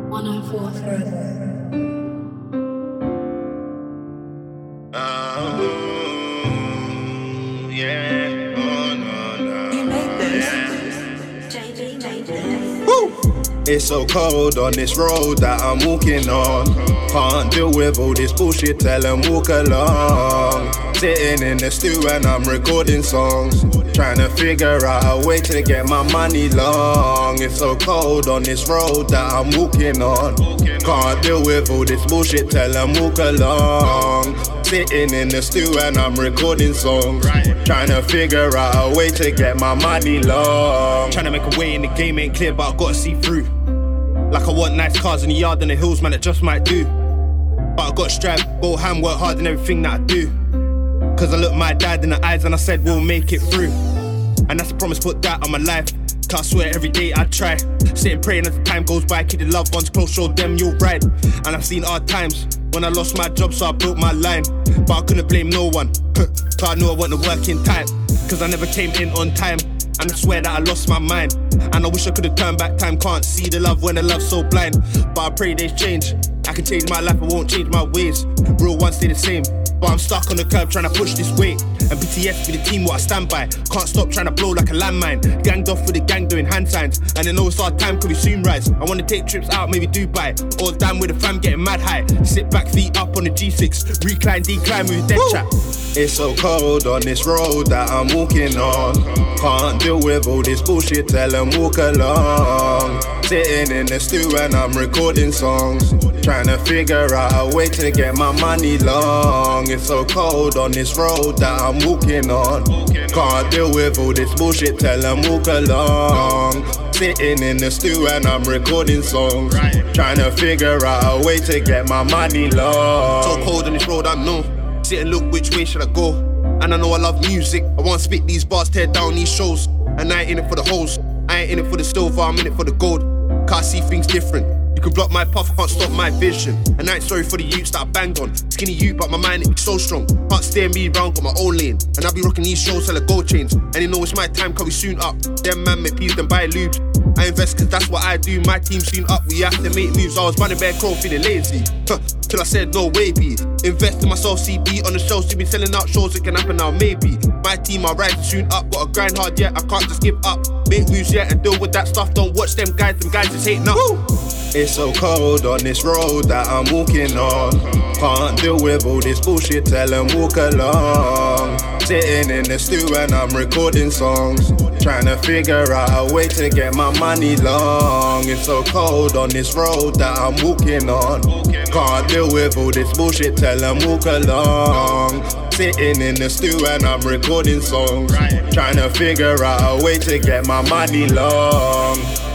104 Forever. Yeah. Oh, no. You made this. Woo! It's so cold on this road that I'm walking on. Can't deal with all this bullshit, tell them walk along. Sitting in the stew and I'm recording songs, trying to figure out a way to get my money long. It's so cold on this road that I'm walking on. Can't deal with all this bullshit, tell them walk along. Sitting in the stew and I'm recording songs, trying to figure out a way to get my money long. Trying to make a way in the game ain't clear, but I gotta see through. Like I want nice cars in the yard and the hills, man, it just might do. But I gotta strive, go ham, work hard in everything that I do. Cause I looked my dad in the eyes and I said we'll make it through. And that's a promise, put that on my life. Cause I swear every day I try. Sitting praying as the time goes by, keep the loved ones close, show them you'll ride. And I've seen hard times when I lost my job, so I built my line. But I couldn't blame no one, cause I knew I wasn't working time. Cause I never came in on time, and I swear that I lost my mind. And I wish I could've turned back time, can't see the love when the love's so blind. But I pray days change, I can change my life, I won't change my ways. Real ones stay the same, but I'm stuck on the curb trying to push this weight. And BTS be the team what I stand by. Can't stop trying to blow like a landmine. Ganged off with the gang doing hand signs, and they know it's our time, could we soon rise. I wanna take trips out, maybe Dubai, or down with the fam getting mad high. Sit back, feet up on the G6, recline, decline with dead chat. It's so cold on this road that I'm walking on. Can't deal with all this bullshit, tell them walk along. Sitting in the stew and I'm recording songs, trying to figure out a way to get my money long. It's so cold on this road that I'm walking on. Can't deal with all this bullshit, tell them walk along. Sitting in the stew and I'm recording songs, trying to figure out a way to get my money long. So cold on this road, I know. Sit and look, which way should I go? And I know I love music, I wanna spit these bars, tear down these shows. And I ain't in it for the hoes, I ain't in it for the silver, I'm in it for the gold. Cause I see things different. You can block my path, can't stop my vision. And I ain't sorry for the youths that I banged on. Skinny youth, but my mind it be so strong. Can't steer me round, got my own lane. And I be rocking these shows, sell a gold chains. And you know it's my time, cause we soon up. Them man make peas, then buy lubes. I invest cause that's what I do, my team soon up. We have to make moves, I was running bare crow feeling lazy. Till I said no way B. Invest in myself, CD on the shelves. You been selling out shows, it can happen now maybe. My team are rising soon up, gotta grind hard yet, I can't just give up. Make moves yet and deal with that stuff, don't watch them guys just hating up. It's so cold on this road that I'm walking on. Can't deal with all this bullshit, tell them walk along. Sitting in the stew and I'm recording songs, trying to figure out a way to get my money long. It's so cold on this road that I'm walking on. Can't deal with all this bullshit, tell them walk along. Sitting in the stew and I'm recording songs, trying to figure out a way to get my money long.